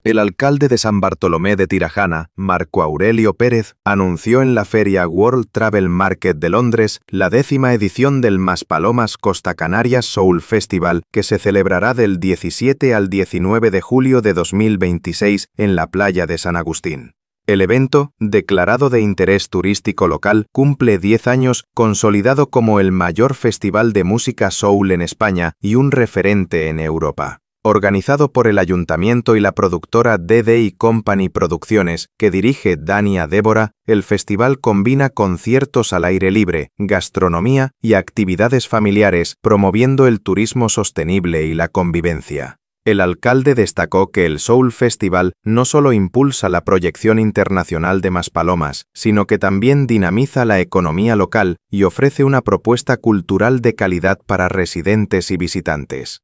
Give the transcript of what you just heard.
El alcalde de San Bartolomé de Tirajana, Marco Aurelio Pérez, anunció en la feria World Travel Market de Londres la 10ª edición del Maspalomas Costa Canarias Soul Festival, que se celebrará del 17 al 19 de julio de 2026 en la playa de San Agustín. El evento, declarado de interés turístico local, cumple 10 años, consolidado como el mayor festival de música soul en España y un referente en Europa. Organizado por el Ayuntamiento y la productora DD & Company Producciones, que dirige Dania Débora, el festival combina conciertos al aire libre, gastronomía y actividades familiares, promoviendo el turismo sostenible y la convivencia. El alcalde destacó que el Soul Festival no solo impulsa la proyección internacional de Maspalomas, sino que también dinamiza la economía local y ofrece una propuesta cultural de calidad para residentes y visitantes.